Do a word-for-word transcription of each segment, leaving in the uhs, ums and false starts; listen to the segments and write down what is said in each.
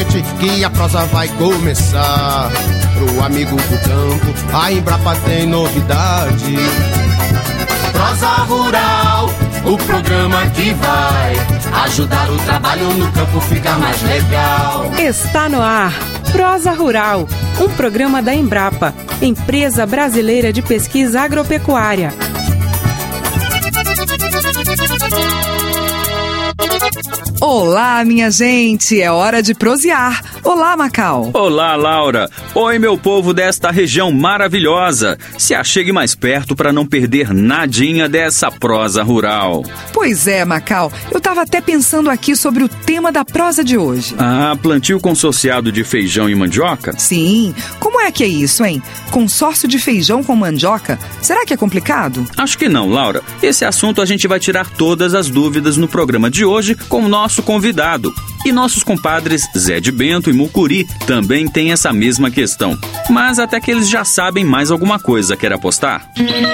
gente que a prosa vai começar. Pro amigo do campo, a Embrapa tem novidade. Prosa Rural, o programa que vai ajudar o trabalho no campo ficar mais legal. Está no ar, Prosa Rural, um programa da Embrapa, Empresa Brasileira de Pesquisa Agropecuária. Olá, minha gente, é hora de prosear. Olá, Macau. Olá, Laura. Oi, meu povo desta região maravilhosa. Se achegue mais perto para não perder nadinha dessa prosa rural. Pois é, Macau. Eu tava até pensando aqui sobre o tema da prosa de hoje. Ah, plantio consorciado de feijão e mandioca? Sim. Como é que é isso, hein? Consórcio de feijão com mandioca? Será que é complicado? Acho que não, Laura. Esse assunto a gente vai tirar todas as dúvidas no programa de hoje com o nosso convidado. E nossos compadres Zé de Bento e Mucuri também têm essa mesma questão. Mas até que eles já sabem mais alguma coisa. Quer apostar?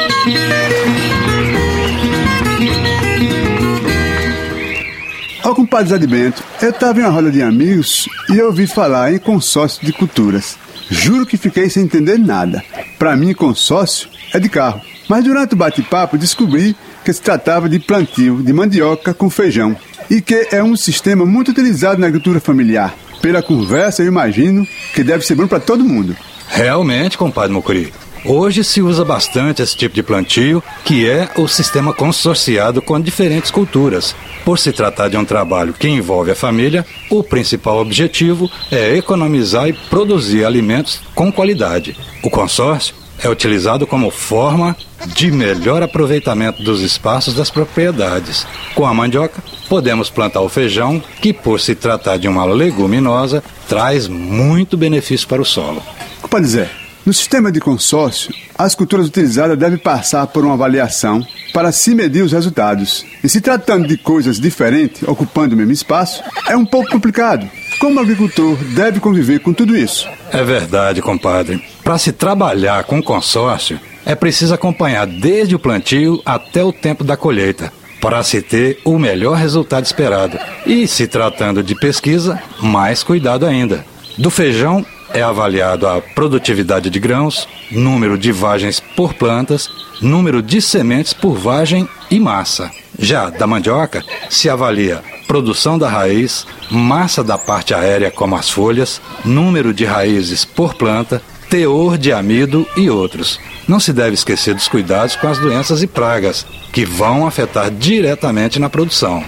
Ó, compadre Zé de Bento, eu estava em uma roda de amigos e eu ouvi falar em consórcio de culturas. Juro que fiquei sem entender nada. Para mim, consórcio é de carro. Mas durante o bate-papo descobri que se tratava de plantio de mandioca com feijão e que é um sistema muito utilizado na agricultura familiar. Pela conversa, eu imagino que deve ser bom para todo mundo. Realmente, compadre Mucuri. Hoje se usa bastante esse tipo de plantio, que é o sistema consorciado com diferentes culturas. Por se tratar de um trabalho que envolve a família, o principal objetivo é economizar e produzir alimentos com qualidade. O consórcio é utilizado como forma de melhor aproveitamento dos espaços das propriedades. Com a mandioca, podemos plantar o feijão, que por se tratar de uma leguminosa, traz muito benefício para o solo. Compadre Zé, no sistema de consórcio, as culturas utilizadas devem passar por uma avaliação para se medir os resultados. E se tratando de coisas diferentes, ocupando o mesmo espaço, é um pouco complicado. Como o agricultor deve conviver com tudo isso? É verdade, compadre. Para se trabalhar com consórcio, é preciso acompanhar desde o plantio até o tempo da colheita, para se ter o melhor resultado esperado. E, se tratando de pesquisa, mais cuidado ainda. Do feijão, é avaliado a produtividade de grãos, número de vagens por plantas, número de sementes por vagem e massa. Já da mandioca, se avalia produção da raiz, massa da parte aérea como as folhas, número de raízes por planta, teor de amido e outros. Não se deve esquecer dos cuidados com as doenças e pragas, que vão afetar diretamente na produção.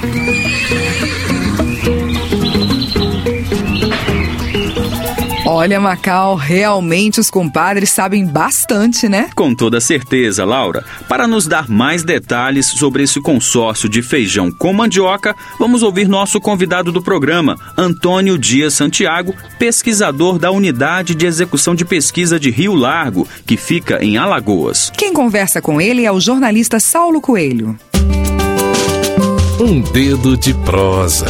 Olha, Macau, realmente os compadres sabem bastante, né? Com toda certeza, Laura. Para nos dar mais detalhes sobre esse consórcio de feijão com mandioca, vamos ouvir nosso convidado do programa, Antônio Dias Santiago, pesquisador da Unidade de Execução de Pesquisa de Rio Largo, que fica em Alagoas. Quem conversa com ele é o jornalista Saulo Coelho. Um dedo de prosa.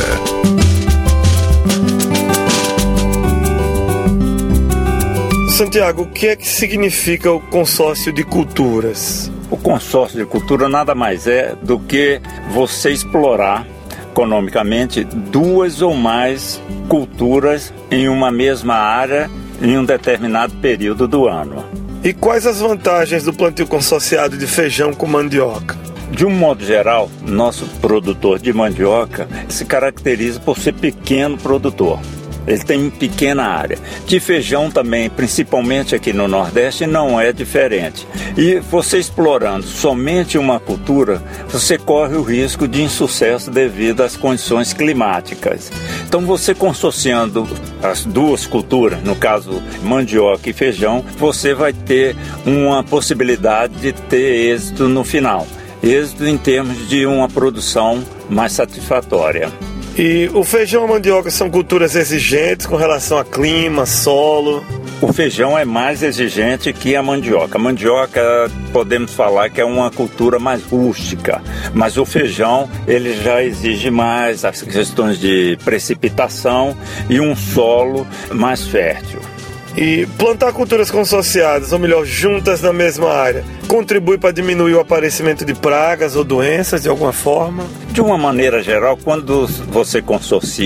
Santiago, o que é que significa o consórcio de culturas? O consórcio de cultura nada mais é do que você explorar economicamente duas ou mais culturas em uma mesma área em um determinado período do ano. E quais as vantagens do plantio consorciado de feijão com mandioca? De um modo geral, nosso produtor de mandioca se caracteriza por ser pequeno produtor. Ele tem pequena área. De feijão também, principalmente aqui no Nordeste, não é diferente. E você explorando somente uma cultura, você corre o risco de insucesso devido às condições climáticas. Então você consorciando as duas culturas, no caso mandioca e feijão, você vai ter uma possibilidade de ter êxito no final. Êxito em termos de uma produção mais satisfatória. E o feijão e a mandioca são culturas exigentes com relação a clima, solo? O feijão é mais exigente que a mandioca. A mandioca, podemos falar que é uma cultura mais rústica, mas o feijão, ele já exige mais as questões de precipitação e um solo mais fértil. E plantar culturas consorciadas, ou melhor, juntas na mesma área, contribui para diminuir o aparecimento de pragas ou doenças de alguma forma? De uma maneira geral, quando você consorcia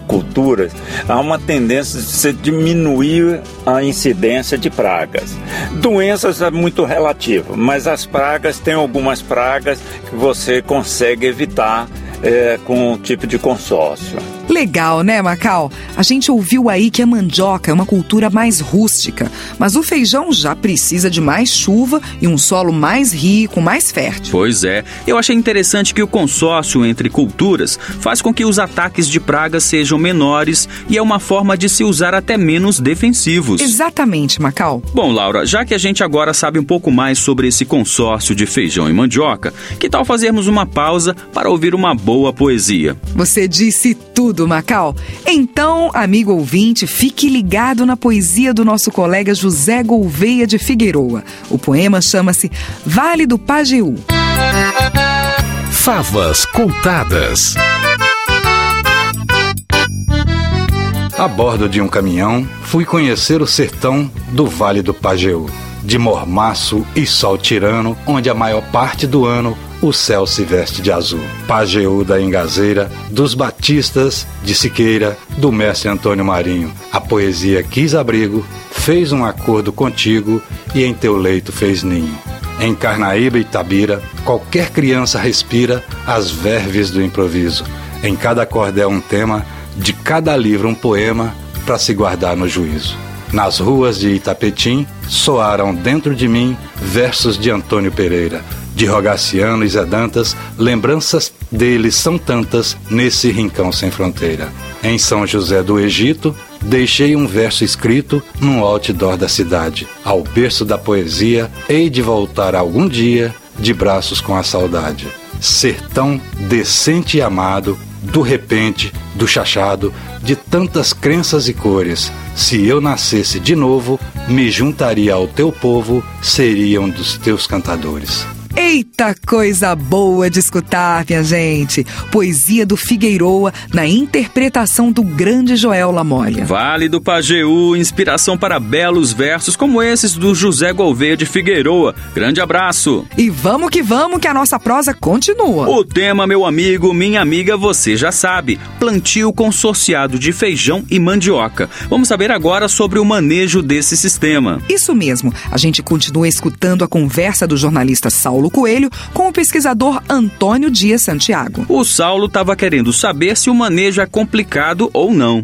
culturas, há uma tendência de se diminuir a incidência de pragas. Doenças é muito relativo, mas as pragas, tem algumas pragas que você consegue evitar é, com um tipo de consórcio. Legal, né, Macau? A gente ouviu aí que a mandioca é uma cultura mais rústica, mas o feijão já precisa de mais chuva e um solo mais rico, mais fértil. Pois é. Eu achei interessante que o consórcio entre culturas faz com que os ataques de pragas sejam menores e é uma forma de se usar até menos defensivos. Exatamente, Macau. Bom, Laura, já que a gente agora sabe um pouco mais sobre esse consórcio de feijão e mandioca, que tal fazermos uma pausa para ouvir uma boa poesia? Você disse tudo, Macau. Então, amigo ouvinte, fique ligado na poesia do nosso colega José Gouveia de Figueroa. O poema chama-se Vale do Pajeú. Favas contadas. A bordo de um caminhão, fui conhecer o sertão do Vale do Pajeú, de mormaço e sol tirano, onde a maior parte do ano o céu se veste de azul. Pajeú da Engazeira, dos Batistas, de Siqueira, do mestre Antônio Marinho. A poesia quis abrigo, fez um acordo contigo e em teu leito fez ninho. Em Carnaíba e Itabira, qualquer criança respira as verves do improviso. Em cada cordel um tema, de cada livro um poema, para se guardar no juízo. Nas ruas de Itapetim, soaram dentro de mim versos de Antônio Pereira, de Rogaciano e Zé Dantas, lembranças deles são tantas nesse rincão sem fronteira. Em São José do Egito, deixei um verso escrito num outdoor da cidade. Ao berço da poesia, hei de voltar algum dia, de braços com a saudade. Sertão decente e amado, do repente, do chachado, de tantas crenças e cores. Se eu nascesse de novo, me juntaria ao teu povo, seria um dos teus cantadores. Eita, coisa boa de escutar, minha gente! Poesia do Figueroa na interpretação do grande Joel Lamolha. Vale do Pajeú, inspiração para belos versos como esses do José Gouveia de Figueroa. Grande abraço! E vamos que vamos, que a nossa prosa continua. O tema, meu amigo, minha amiga, você já sabe: plantio consorciado de feijão e mandioca. Vamos saber agora sobre o manejo desse sistema. Isso mesmo, a gente continua escutando a conversa do jornalista Saulo Coelho com o pesquisador Antônio Dias Santiago. O Saulo estava querendo saber se o manejo é complicado ou não.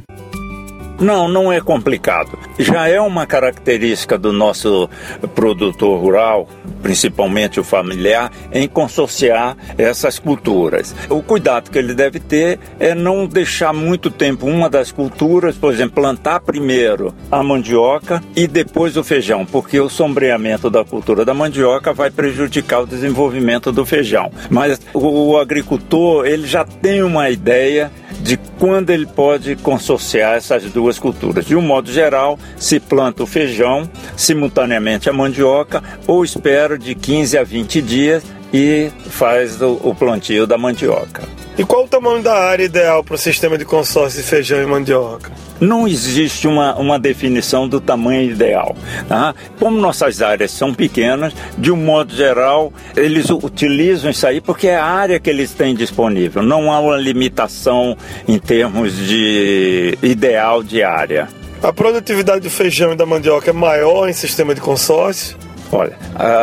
Não, não é complicado. Já é uma característica do nosso produtor rural, principalmente o familiar, em consorciar essas culturas. O cuidado que ele deve ter é não deixar muito tempo uma das culturas, por exemplo, plantar primeiro a mandioca e depois o feijão, porque o sombreamento da cultura da mandioca vai prejudicar o desenvolvimento do feijão. Mas o agricultor, ele já tem uma ideia de quando ele pode consorciar essas duas culturas. De um modo geral, se planta o feijão, simultaneamente a mandioca, ou espera de quinze a vinte dias e faz o, o plantio da mandioca. E qual o tamanho da área ideal para o sistema de consórcio de feijão e mandioca? Não existe uma, uma definição do tamanho ideal. Tá? Como nossas áreas são pequenas, de um modo geral, eles utilizam isso aí porque é a área que eles têm disponível. Não há uma limitação em termos de ideal de área. A produtividade do feijão e da mandioca é maior em sistema de consórcio? Olha,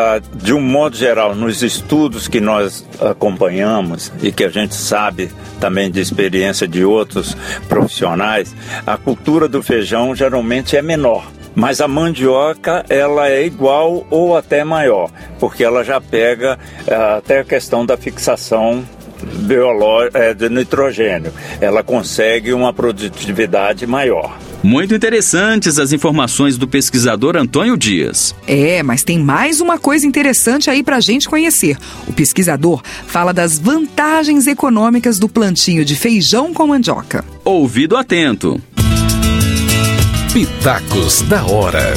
de um modo geral, nos estudos que nós acompanhamos e que a gente sabe também de experiência de outros profissionais, a cultura do feijão geralmente é menor. Mas a mandioca, ela é igual ou até maior, porque ela já pega até a questão da fixação biológica de nitrogênio. Ela consegue uma produtividade maior. Muito interessantes as informações do pesquisador Antônio Dias. É, mas tem mais uma coisa interessante aí pra gente conhecer. O pesquisador fala das vantagens econômicas do plantio de feijão com mandioca. Ouvido atento. Pitacos da hora.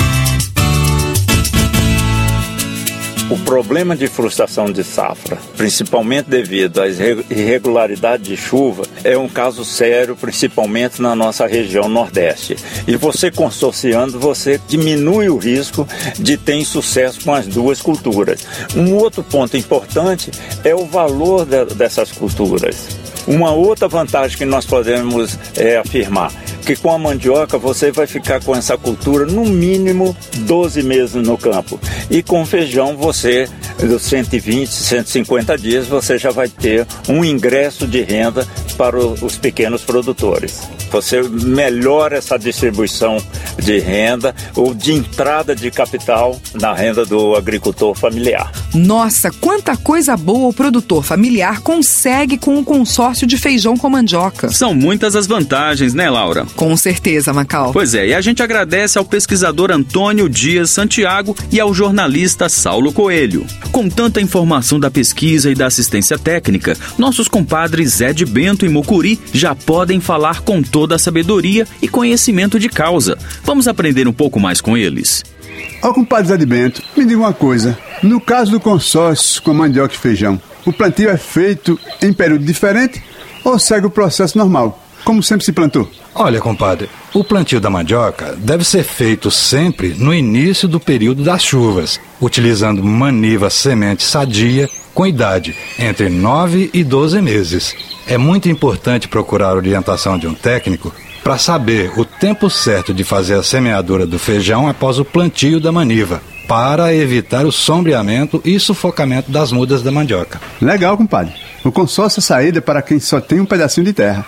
O problema de frustração de safra, principalmente devido às irregularidades de chuva, é um caso sério, principalmente na nossa região Nordeste. E você consorciando, você diminui o risco de ter insucesso com as duas culturas. Um outro ponto importante é o valor de, dessas culturas. Uma outra vantagem que nós podemos é, afirmar, que com a mandioca você vai ficar com essa cultura no mínimo doze meses no campo. E com feijão você, dos cento e vinte, cento e cinquenta dias, você já vai ter um ingresso de renda para os pequenos produtores. Você melhora essa distribuição de renda ou de entrada de capital na renda do agricultor familiar. Nossa, quanta coisa boa o produtor familiar consegue com o consórcio de feijão com mandioca. São muitas as vantagens, né, Laura? Com certeza, Macau. Pois é, e a gente agradece ao pesquisador Antônio Dias Santiago e ao jornalista Saulo Coelho. Com tanta informação da pesquisa e da assistência técnica, nossos compadres Zé de Bento e Mucuri já podem falar com toda a sabedoria e conhecimento de causa. Vamos aprender um pouco mais com eles. Ó, compadre Zé de Bento, me diga uma coisa. No caso do consórcio com mandioca e feijão, o plantio é feito em período diferente ou segue o processo normal, como sempre se plantou? Olha, compadre, o plantio da mandioca deve ser feito sempre no início do período das chuvas, utilizando maniva semente sadia com idade entre nove e doze meses. É muito importante procurar a orientação de um técnico para saber o tempo certo de fazer a semeadura do feijão após o plantio da maniva, para evitar o sombreamento e sufocamento das mudas da mandioca. Legal, compadre. O consórcio é saída para quem só tem um pedacinho de terra.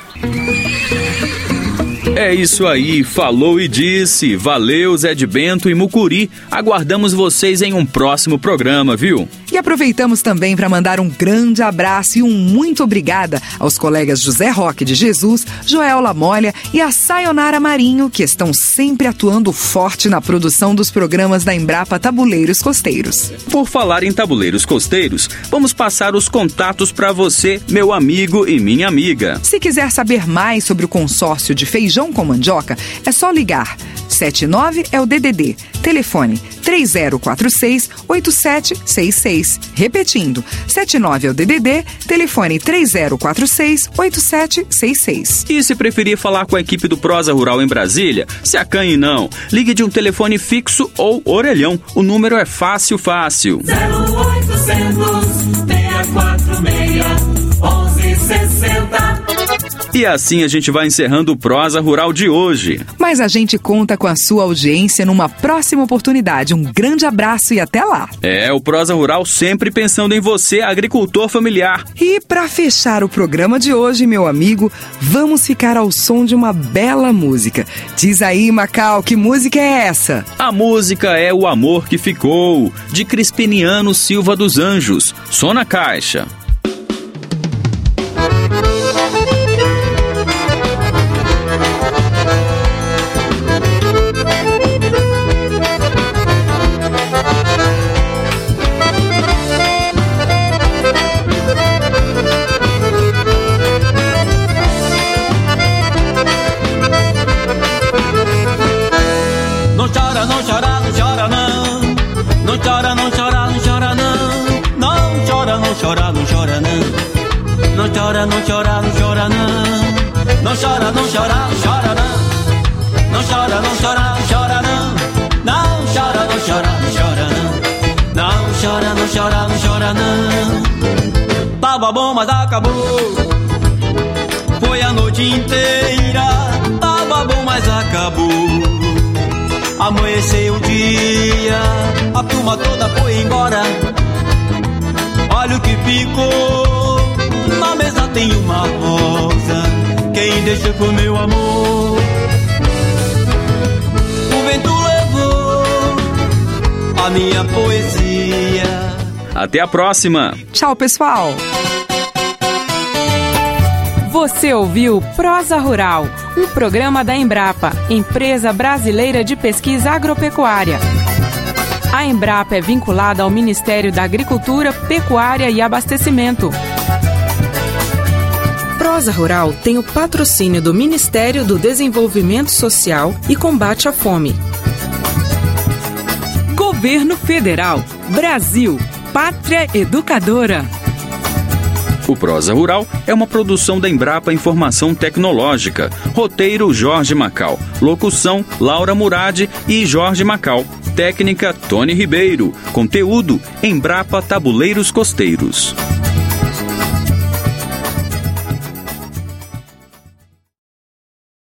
É isso aí, falou e disse. Valeu, Zé de Bento e Mucuri. Aguardamos vocês em um próximo programa, viu? E aproveitamos também para mandar um grande abraço e um muito obrigada aos colegas José Roque de Jesus, Joel Lamolha e a Sayonara Marinho, que estão sempre atuando forte na produção dos programas da Embrapa Tabuleiros Costeiros. Por falar em tabuleiros costeiros, vamos passar os contatos para você, meu amigo e minha amiga. Se quiser saber mais sobre o consórcio de feijão com mandioca, é só ligar. sete nove é o D D D. Telefone três zero quatro seis, oito sete seis seis. Repetindo, sete nove é o D D D. Telefone três zero quatro seis, oito sete seis seis. E se preferir falar com a equipe do Prosa Rural em Brasília, se acanhe não. Ligue de um telefone fixo ou orelhão. O número é fácil, fácil. zero oitocentos, seis quatro seis, onze sessenta. E assim a gente vai encerrando o Prosa Rural de hoje. Mas a gente conta com a sua audiência numa próxima oportunidade. Um grande abraço e até lá. É, o Prosa Rural sempre pensando em você, agricultor familiar. E para fechar o programa de hoje, meu amigo, vamos ficar ao som de uma bela música. Diz aí, Macau, que música é essa? A música é O Amor Que Ficou, de Crispiniano Silva dos Anjos. Som na caixa. Chora, não chora não. Não chora, não chora, não chora não. Não chora, não chora, não chora não. Não chora, não chora, não chora não. Não chora, não chora, não chora não. Não chora, não chora, não chora não. Tava bom, mas acabou. Foi a noite inteira. Tava bom, mas acabou. Amanheceu o dia. A turma toda foi embora. Olha o que ficou, na mesa tem uma rosa, quem deixou foi meu amor. O vento levou a minha poesia. Até a próxima. Tchau, pessoal. Você ouviu Prosa Rural, um programa da Embrapa, Empresa Brasileira de Pesquisa Agropecuária. A Embrapa é vinculada ao Ministério da Agricultura, Pecuária e Abastecimento. Prosa Rural tem o patrocínio do Ministério do Desenvolvimento Social e Combate à Fome. Governo Federal, Brasil, Pátria Educadora. O Prosa Rural é uma produção da Embrapa Informação Tecnológica. Roteiro Jorge Macau. Locução Laura Murad e Jorge Macau. Técnica Tony Ribeiro. Conteúdo Embrapa Tabuleiros Costeiros.